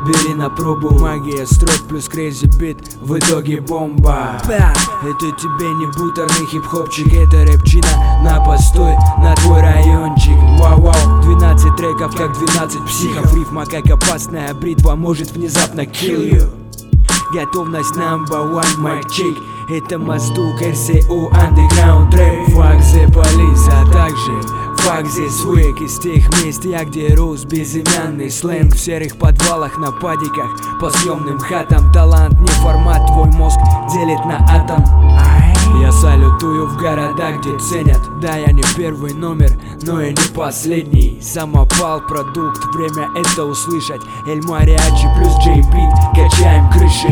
Бери на пробу, магия строк плюс крейзи бит, в итоге бомба. Это тебе не бутерный хип-хопчик, это рэпчина на постой, на твой райончик. Вау-вау, 12 треков, как 12 психов. Рифма как опасная бритва, может внезапно kill you. Готовность number one, mic check. Это Маздук, RCO, underground рэп. Fuck the police, а также fuck the swag. Из тех мест, я где рос, безымянный сленг. В серых подвалах, на падиках, по съемным хатам. Талант не формат, твой мозг делит на атом. Я салютую в городах, где ценят. Да, я не первый номер, но и не последний. Самопал, продукт, время это услышать. Эль Мариачи плюс Джей Бит, качаем крыши.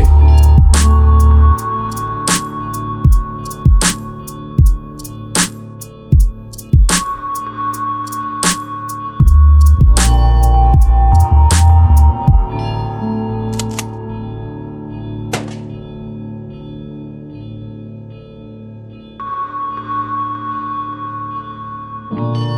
you.